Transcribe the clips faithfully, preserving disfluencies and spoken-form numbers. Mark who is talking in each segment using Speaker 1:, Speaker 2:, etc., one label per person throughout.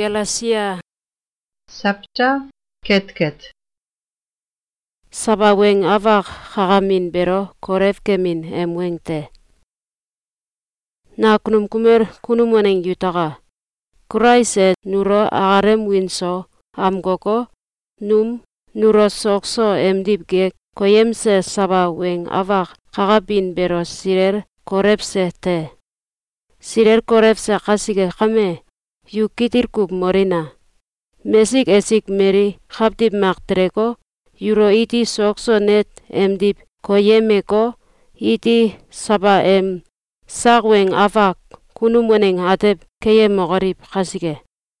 Speaker 1: Galatia
Speaker 2: Sabta ketket.
Speaker 1: Saba weng avak hagamin bero koref kemin em wengte. Na kunum kumer kunum waneng yutaka. Kuraise nuro agarem winso amgoko num nuro sokso emdibge koyemse saba weng avak hagabin bero sirer korepse te. Sirer korepse kasige kame yukitir kub morina. Mesik esik meri habdib maktreko yuro iti sokso net emdib koyemeko iti saba em sagweng avak kunum weneng atep keye mogarib kasige.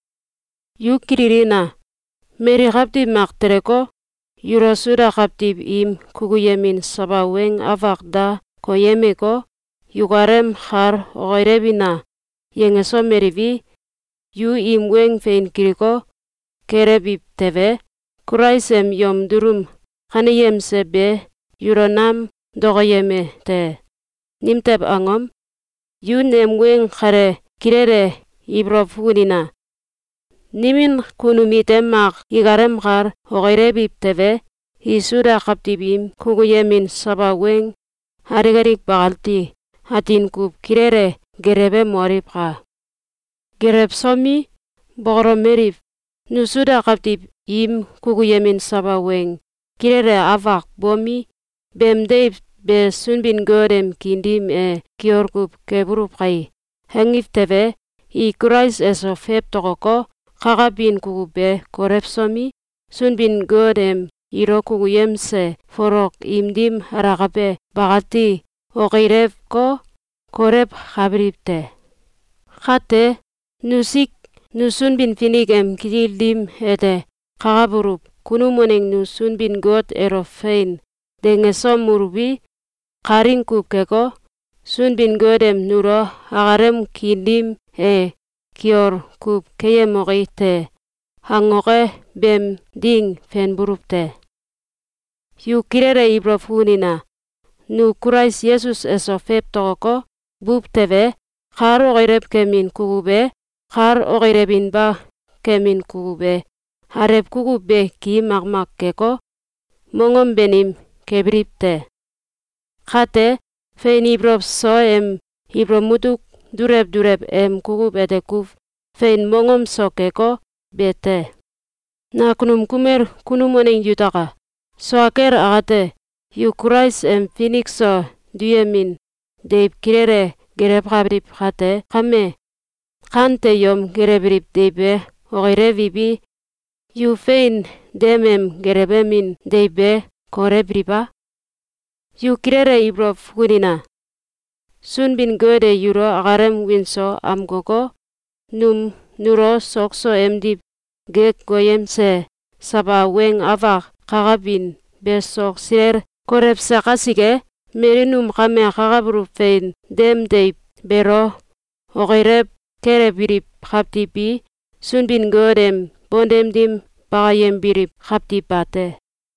Speaker 1: Yukiririna meri habdib maktreko yuro suda habdib im kuguyemin saba weng avak da koyemeko yugarem har oirebina yengeso merivi yu im weng fein kiriko kerebib teve kuraisem yom durum kaniyemse be yuronam dogoyeme te. Nimteb angom yu nem weng kare kirere ibro fugunina. Nimin kunumitem mak igarem kar oirebib teve isuda kaptibim kuguyemin saba weng harigarik bagalti hatin kub kirere gerebe morib ka. Gereb somi bogoro merib nusuda kaptib im kuguyemin saba weng kirere avak bomi bemdeib be sunbin godem kindim e kiorkub keburup kai. Hengif teve i kurais eso feb togoko kagabin kugube korep somi sunbin godem iro kuguyemse forok imdim ragabe bagati ogirev ko korep habripte. Kate nusik nusunbin finigem kidildim ete kagaburup kunumoneng nusunbin god ero fein dengeso murubi karingkub keko sunbin godem nuro agarem kindim e kior kub keye mogi te hangoke bem ding fen burupte. Yu kirere ibro funina nu kurais Yesus eso feb togoko bub teve kar ogireb kemin kugube kar ogirebin ba kemin kugube hareb kugube ki magmak keko mongom benim kebripte. Kate fein ibro so em ibro mutuk dureb dureb em kugub ete kuf fein mongom so keko bete. Na kunum kumer kunum waneng yutaka so aker agate yu kurais em finik so duyemin deib kirere gereb habrip kate kame kante yom gerebrip deibe ogirevibi yu fein demem gerebemin deibe korebriba. Yu kirere ibro fugunina sunbin gode yuro agarem winso amgoko num nuro sokso emdib gek goyemse saba weng avak kagabin besok sirer korepse kasige merinum kame kagaburup fein dem deib bero ogireb kerebirip kaptipi sunbin godem bondemdim bagayem birip kaptipate.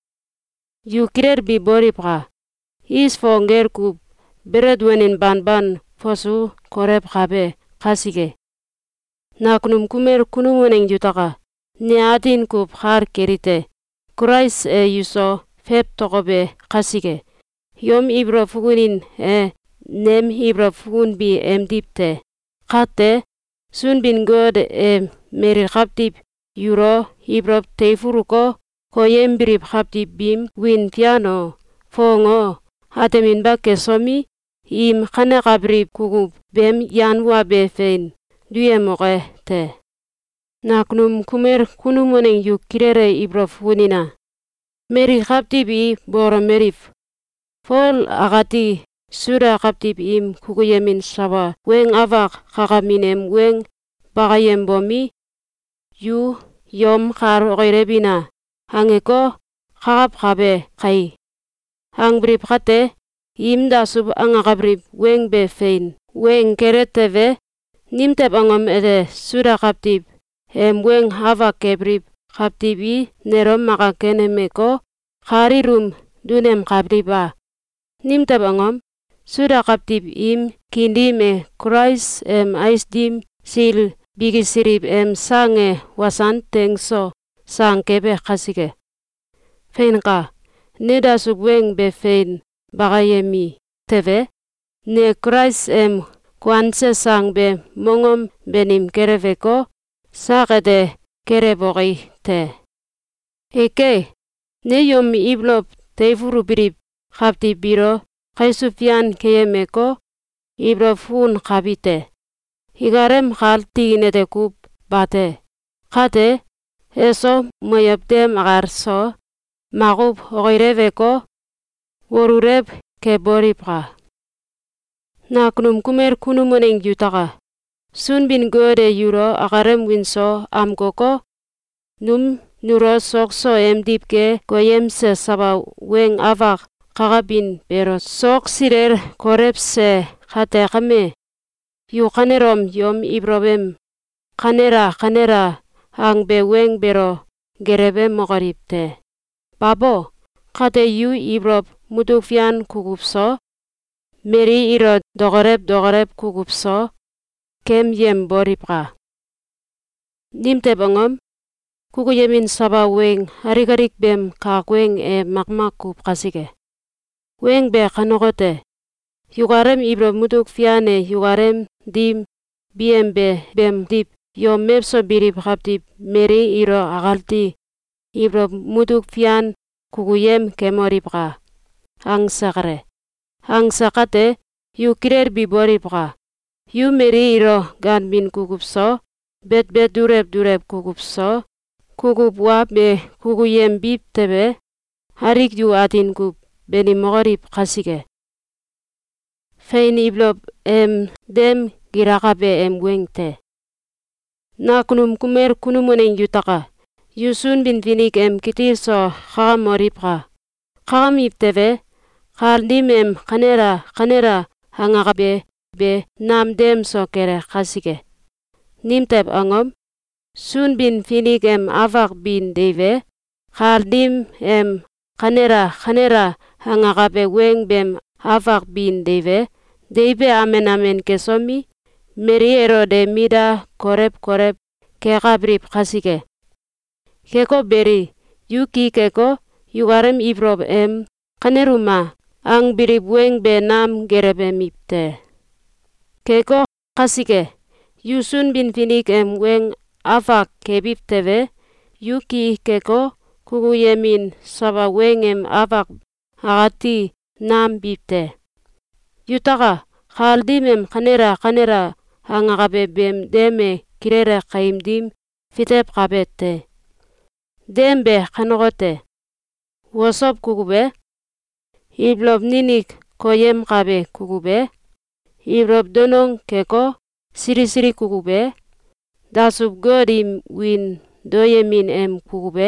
Speaker 1: Yu kirer bi boripka is fonger kub bered wenin banban fosu korep kabe kasige. Na kunum kumer kunum waneng yutaka ne atin kub har kerite kurais e yuso feb togobe kasige. Yom ibro fugunin e nem ibro fugun bi emdipte. Kate sunbin god e meri kaptip yuro ibro teifuruko koyem birip kaptip bim win piano fongo hatemin bakke somi im kane kabrip kugub bem yanwa be fein duye moge te. Na kunum kumer kunum waneng yuk kirere ibro fugunina meri kaptip i boro merif fol agati suda kaptip im kuguyemin saba weng avak kagaminem weng bagayem bomi yu yom kar ogirebina hangeko kagab kabe kai. Hangbrip kate imda sub angakabrip weng be fein weng kereteve nimteb angom ete suda kaptip em weng avak kebrip kaptip i nerom maka kenemeko karirum dunem kabriba. Nimteb angom suda kaptip im kindim e kurais em aisdim sil bigisirip em sange wasan tengso sang kebe kasige. Fein ka, neda sugweng be fein bagayemi teve, ne Christ em kwanse sang be mongom benim kereveko sakede kerebogi te. Eke, ne yom iblop teifuru birip kapti biro kaisupian keyemeko ibrop hun kabite. Higarem kal tiginete kup bate. Kate, eso moyoptem agarso makup oireveko worurep keboripka. Na kunum kumer kunumoneng yutaka. Sun bin gode yuro agarem winso amgoko num nuro sokso emdipke goyemse saba weng avak kakabin pero sok sirer korepse kate kame. Yu kanerom yom ibrobem kanera kanera ang be weng bero gerebe mogaripte. Babo, kate yu ibrob mudukfian kugupso, meri iro dogorep dogorep kugupso, kem yem boripka. Nimte bangom, kukuyemin saba weng harikarik bem kak weng e makmak kup kasige. Weng be kanogote, yugarem ibrob mudukfiane yugarem dim biem be bem dip yom mepso birip kaptip meri iro agalti ibrob mudukfian kukuyem kemoripka. Ang sakare. Ang sakate, yu kirer biboripka. Yu meri iro ganbin kukupso, bet bet durep durep kukupso, kukup wap be kukuyem bip tebe, harik yu atin kup beni mogorip kasige. Fein iblop em dem girakabe em wengte. Na kunum kumer kunumoneng yutaka. Yusun bin finik em kitirso kakamoripka. Kakamip tebe, kaldim em kanera kanera hangakabe be nam dem so kere kasige. Nimtep angom, sun bin finik em avak bin deve, kaldim em kanera kanera hangakabe weng bem avak bin deve, deve amen amen kesomi, meri erode mida korep korep kekabrip kasige. Keko beri, yu ki keko, yugarem ibrob em kaneruma, ang birip weng be nam gerebe mipte. Keko kasige, yusun bin finik em weng avak kebip teve, yu ki keko kukuyemin saba weng em avak agati nam bipte. Yutaka, kaldim em kanera kanera hangakabe bem deme kirere kaimdim fitep kabete. Dembe kanogote. Wosop kukube, iblop ninik koyem kabe kukube, iblop donong keko siri siri kukube, dasup godim win doyemin em kukube,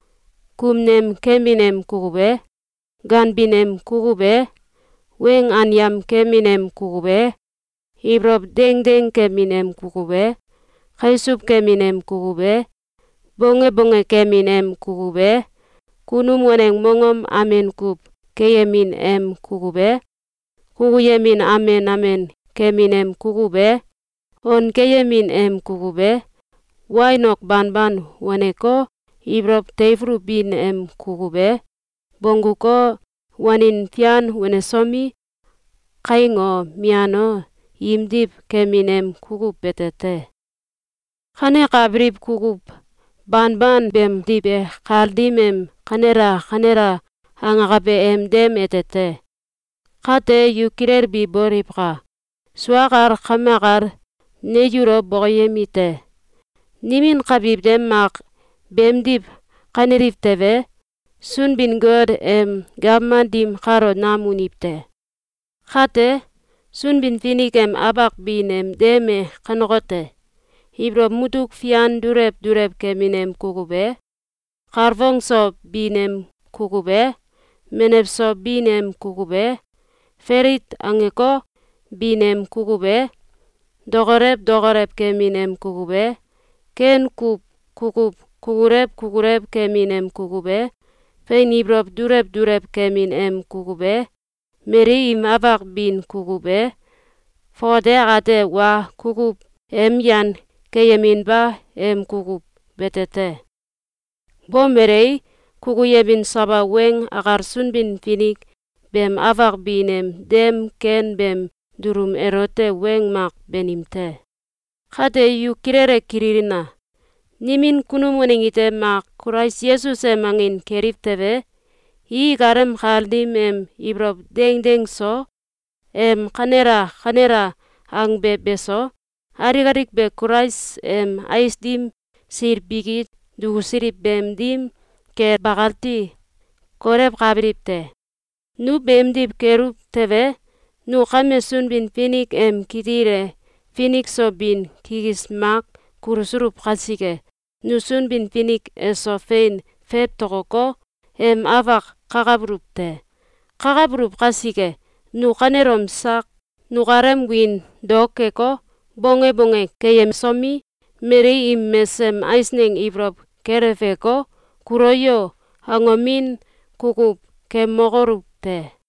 Speaker 1: kumnem keminem kukube, ganbinem kukube, weng anyam keminem kukube, iblop deng deng keminem kukube, kaisup keminem kukube, bonge bonge keminem kukube, kunum waneng mongom amen kup keyemin em kukube, kukuyemin amen amen keminem kukube, on keyemin em kukube, wainok banban waneko ibrop teifru bin em kukube, bonguko wanin pian wanesomi, kaingo miano yimdip keminem kukup betete. Kane kabrip kukup banban bem dibe kaldimem kanera kanera hangakabe em dem etete. Kate yu kirer bi boripka. Suakar kamakar ne yuro bogoyemite. Nimin kabib dem mak bem dip kanerip teve, sun bin god em gamma dim karo namunipte. Kate, sun bin finik em abak bin em deme kanogote. Ibrob muduk fian durep durep keminem kukube, karvongso binem kukube, menepso binem kukube, ferit angeko binem kukube, dogorep dogorep keminem kukube, ken kup kukup kukurep kukurep keminem kukube, fein ibrob durep durep keminem kukube, meri im abak bin kukube, fode agate wa kukup em yan keyemin ba em kukup betete. Bomerei kukuyemin saba weng agar sunbin finik bem avak binem dem ken bem durum erote weng mak benimte. Kate yu kirere kiririna. Nimin kunumuningite mak Kurais Yesus em angin kerip teve, i garem khaldim em ibrop deng deng so, em kanera kanera ang be beso, arik-arik be Kurais em aisdim sir bigit dugusirip bem dim ke bagalti korep kabripte. Nu bemdip kerup teve, nu kame sunbin finik em kitire finik so bin kigis mak kurusurup kasike, nu sunbin finik eso fein fep togoko em avak kakabrupte. Kakabrup kasike, nu kanerom sak, nu karem win dokeko, bonge bonge keyem somi, meri im mesem aisneng ibrop kereveko, kuroyo angomin kukup ke mogorupte.